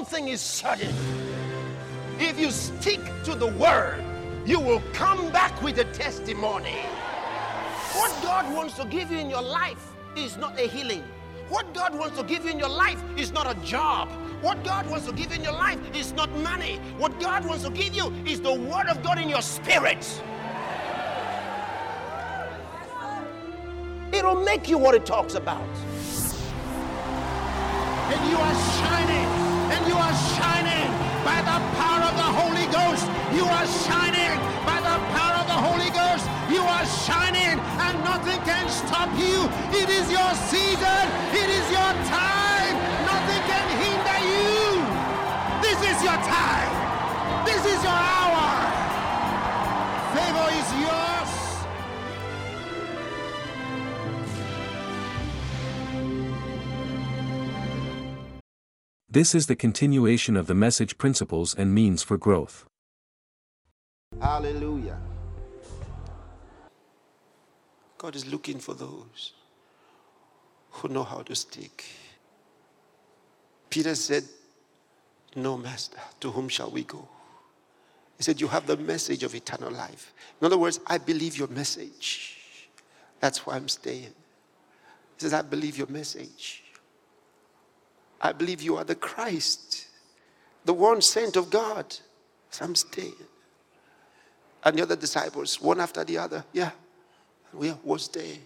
thing is certain. If you stick to the word, you will come back with a testimony. What God wants to give you in your life is not a healing. What God wants to give you in your life is not a job. What God wants to give you in your life is not money. What God wants to give you is the word of God in your spirit. It'll make you what it talks about. And you are shining. And you are shining by the power of the Holy Ghost. You are shining by the power of the Holy Ghost. You are shining and nothing can stop you. It is your season. It is your time. Nothing can hinder you. This is your time. This is your hour. Favor is yours. This is the continuation of the message Principles and Means for Growth. Hallelujah. God is looking for those who know how to stick. Peter said, "No, Master, to whom shall we go?" He said, "You have the message of eternal life." In other words, I believe your message. That's why I'm staying. He says, "I believe your message. I believe you are the Christ, the one sent of God." So I'm staying. And the other disciples, one after the other, we were staying.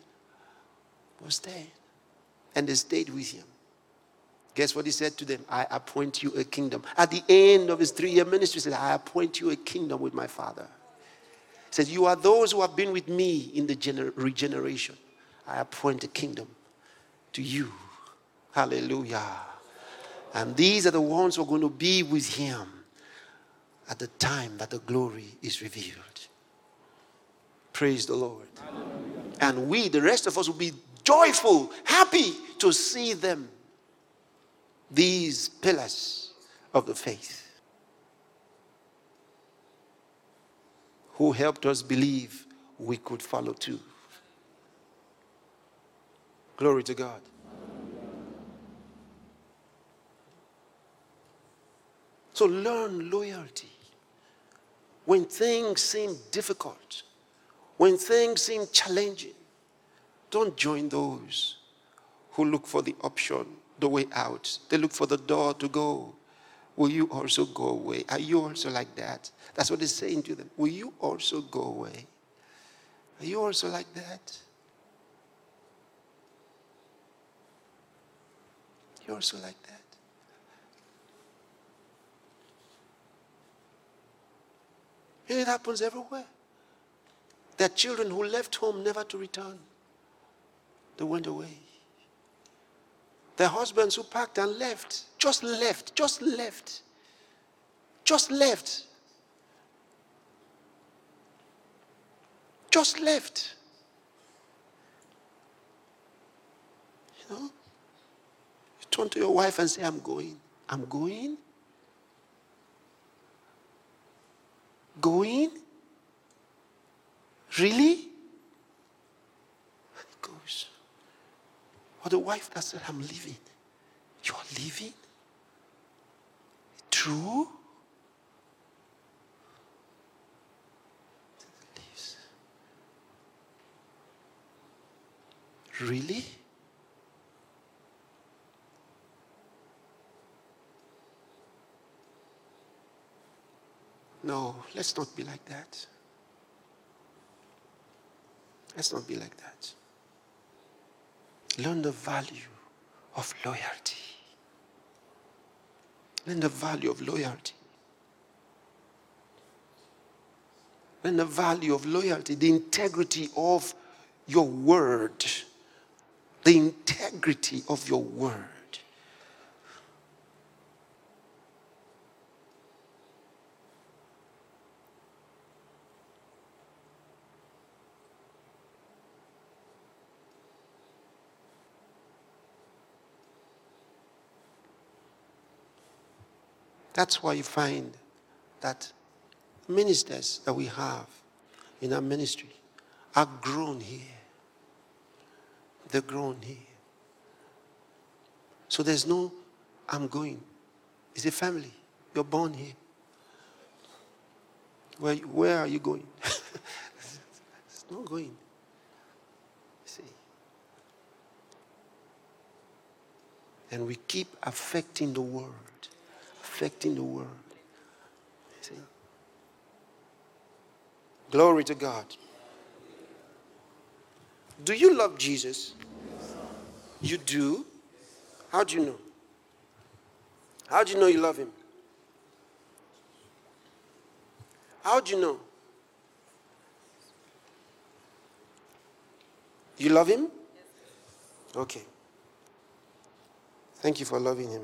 And they stayed with him. Guess what he said to them? "I appoint you a kingdom." At the end of his 3-year ministry, he said, "I appoint you a kingdom with my Father." He said, "You are those who have been with me in the regeneration. I appoint a kingdom to you." Hallelujah. And these are the ones who are going to be with him at the time that the glory is revealed. Praise the Lord. Hallelujah. And we, the rest of us, will be joyful, happy to see them. These pillars of the faith who helped us believe we could follow too. Glory to God. So learn loyalty. When things seem difficult, when things seem challenging, don't join those who look for the option, the way out. They look for the door to go. Will you also go away? Are you also like that? That's what he's saying to them. Will you also go away? Are you also like that? You're also like that? And it happens everywhere. There are children who left home never to return. They went away. There are husbands who packed and left. Just left. You know? You turn to your wife and say, I'm going. Going? Really? And he goes. Or the wife that said, I'm leaving. You're leaving? True? Leaves. Really? No, let's not be like that. Let's not be like that. Learn the value of loyalty. Learn the value of loyalty. Learn the value of loyalty, the integrity of your word. The integrity of your word. That's why you find that ministers that we have in our ministry are grown here. They're grown here. So there's no, I'm going. It's a family. You're born here. Where are you going? It's not going. See? And we keep affecting the world. Affecting the world. See? Glory to God. Do you love Jesus? You do? How do you know? How do you know you love him? How do you know? You love him? Okay. Thank you for loving him.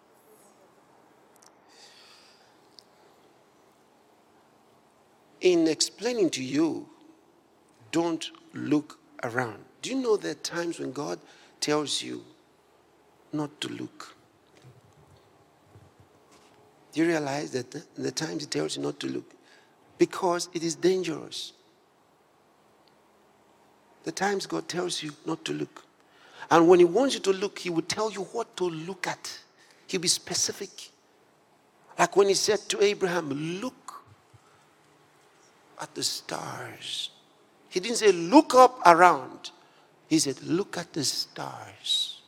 In explaining to you, don't look around. Do you know there are times when God tells you not to look? Do you realize that the times He tells you not to look? Because it is dangerous. The times God tells you not to look. And when He wants you to look, He will tell you what to look at. He'll be specific. Like when He said to Abraham, look at the stars. He didn't say, look up around. He said, look at the stars.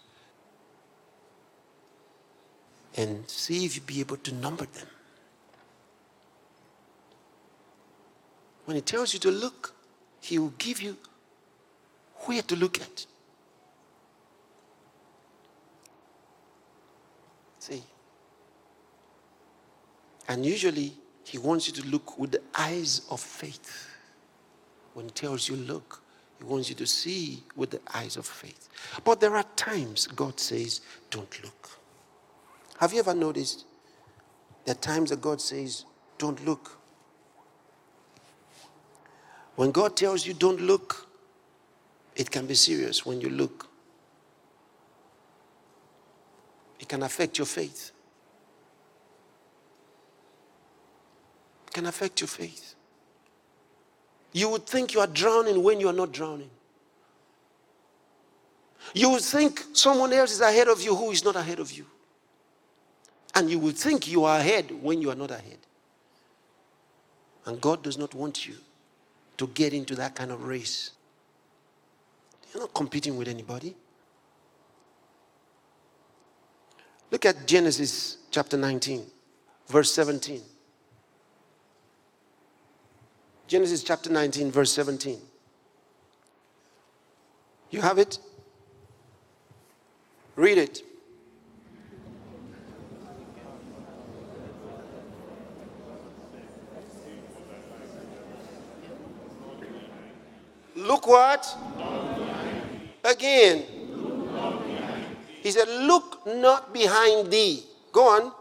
And see if you'll be able to number them. When He tells you to look, He will give you where to look at. See? And usually, He wants you to look with the eyes of faith. When He tells you look, He wants you to see with the eyes of faith. But there are times God says, don't look. Have you ever noticed there are times that God says, don't look? When God tells you don't look, it can be serious when you look. It can affect your faith. It can affect your faith. You would think you are drowning when you are not drowning. You would think someone else is ahead of you who is not ahead of you. And you would think you are ahead when you are not ahead. And God does not want you to get into that kind of race. You're not competing with anybody. Look at Genesis chapter 19, verse 17. Genesis chapter 19, verse 17. You have it? Read it. Look what? Again. He said, look not behind thee. Go on.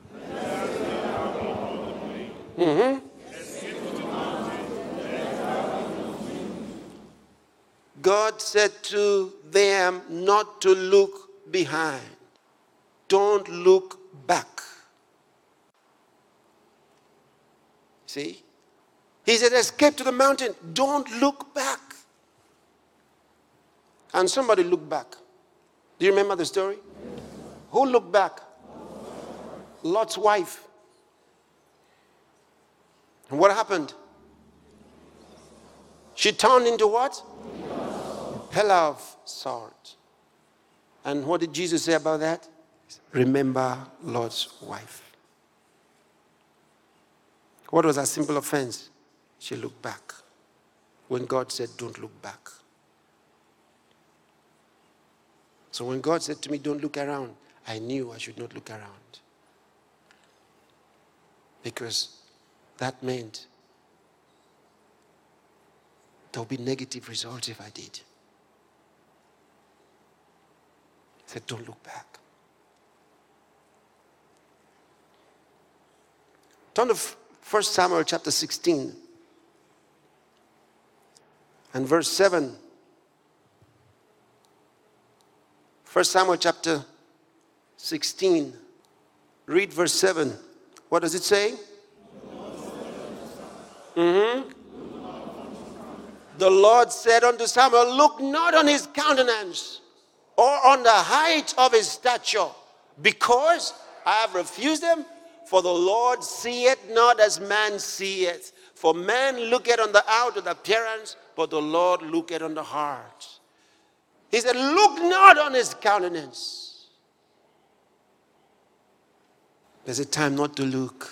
God said to them not to look behind. Don't look back. See? He said, escape to the mountain. Don't look back. And somebody looked back. Do you remember the story? Who looked back? Lot's wife. And what happened? She turned into what? A pillar of salt. And what did Jesus say about that? Remember Lot's wife. What was her simple offense? She looked back. When God said, don't look back. So when God said to me, don't look around, I knew I should not look around. Because that meant there will be negative results if I did. He said, don't look back. Turn to 1 Samuel chapter 16 and verse 7. 1 Samuel chapter 16. Read verse 7. What does it say? The Lord said unto Samuel, look not on his countenance or on the height of his stature, because I have refused them, for the Lord seeth not as man seeth. For man looketh on the outward appearance, but the Lord looketh on the heart. He said, look not on his countenance. There's a time not to look.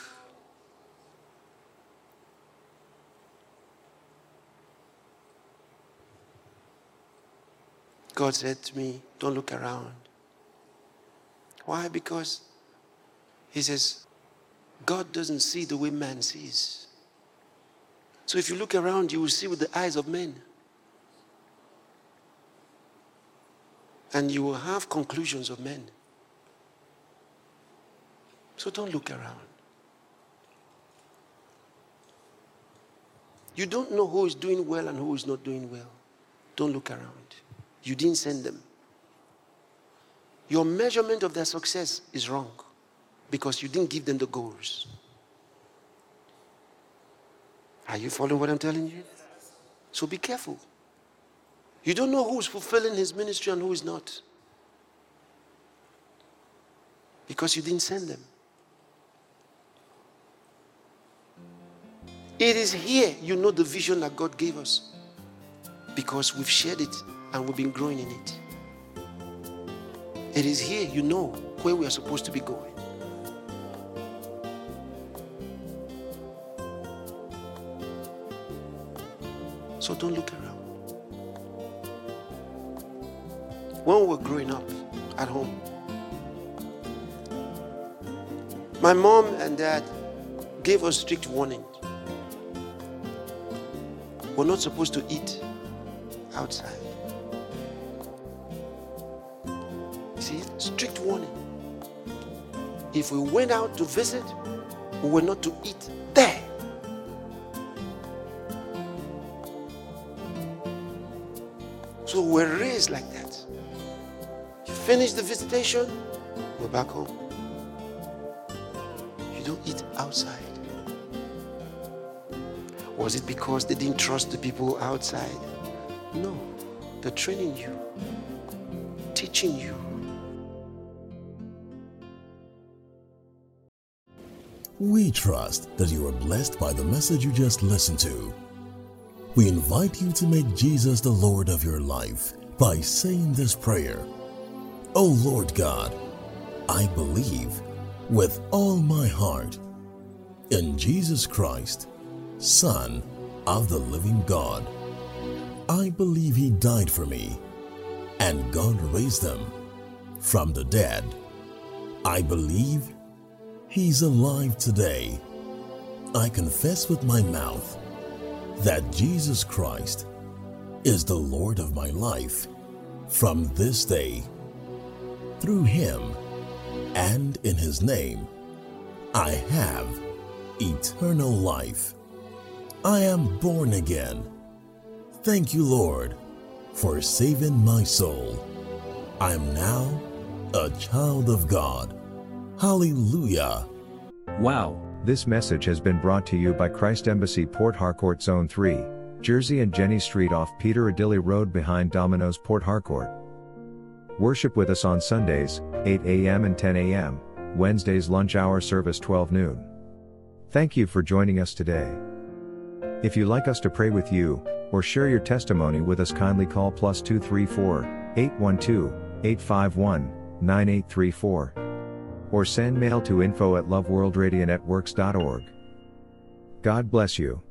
God said to me, don't look around. Why? Because he says, God doesn't see the way man sees. So if you look around, you will see with the eyes of men. And you will have conclusions of men. So don't look around. You don't know who is doing well and who is not doing well. Don't look around. You didn't send them. Your measurement of their success is wrong because you didn't give them the goals. Are you following what I'm telling you? So be careful. You don't know who is fulfilling his ministry and who is not. Because you didn't send them. It is here you know the vision that God gave us. Because we've shared it and we've been growing in it. It is here you know where we are supposed to be going. So don't look around. When we were growing up at home, my mom and dad gave us strict warning. We're not supposed to eat outside. See, strict warning. If we went out to visit, we were not to eat there. So we're raised like that. You finish the visitation, we're back home. You don't eat outside. Was it because they didn't trust the people outside? No. They're training you, teaching you. We trust that you are blessed by the message you just listened to. We invite you to make Jesus the Lord of your life by saying this prayer. Oh Lord God, I believe with all my heart in Jesus Christ, Son of the living God. I believe He died for me and God raised Him from the dead. I believe He's alive today. I confess with my mouth that Jesus Christ is the Lord of my life from this day. Through Him and in His name, I have eternal life. I am born again. Thank you, Lord, for saving my soul. I am now a child of God. Hallelujah. Wow. This message has been brought to you by Christ Embassy Port Harcourt Zone 3, Jersey and Jenny Street off Peter Adilly Road behind Domino's Port Harcourt. Worship with us on Sundays, 8 a.m. and 10 a.m., Wednesdays lunch hour service 12 noon. Thank you for joining us today. If you'd like us to pray with you, or share your testimony with us, kindly call +234 812 851 9834. Or send mail to info@loveworldradionetworks.org. God bless you.